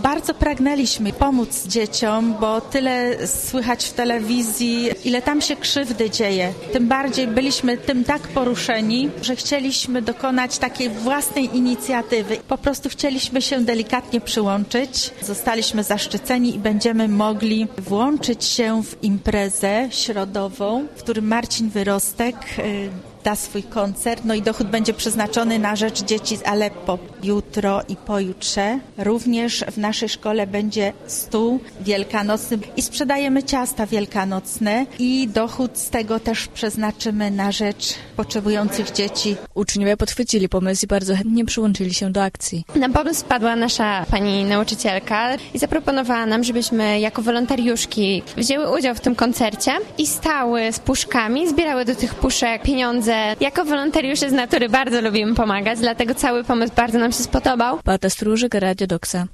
Bardzo pragnęliśmy pomóc dzieciom, bo tyle słychać w telewizji, ile tam się krzywdy dzieje. Tym bardziej byliśmy tym tak poruszeni, że chcieliśmy dokonać takiej własnej inicjatywy. Po prostu chcieliśmy się delikatnie przyłączyć. Zostaliśmy zaszczyceni i będziemy mogli włączyć się w imprezę środową, w którym Marcin Wyrostek da swój koncert, no i dochód będzie przeznaczony na rzecz dzieci z Aleppo jutro i pojutrze. Również w naszej szkole będzie stół wielkanocny i sprzedajemy ciasta wielkanocne i dochód z tego też przeznaczymy na rzecz potrzebujących dzieci. Uczniowie podchwycili pomysł i bardzo chętnie przyłączyli się do akcji. Na pomysł wpadła nasza pani nauczycielka i zaproponowała nam, żebyśmy jako wolontariuszki wzięły udział w tym koncercie i stały z puszkami, zbierały do tych puszek pieniądze. Jako wolontariusze z natury bardzo lubimy pomagać, dlatego cały pomysł bardzo nam się spodobał. Beata Stróżyk, Radio Doksa.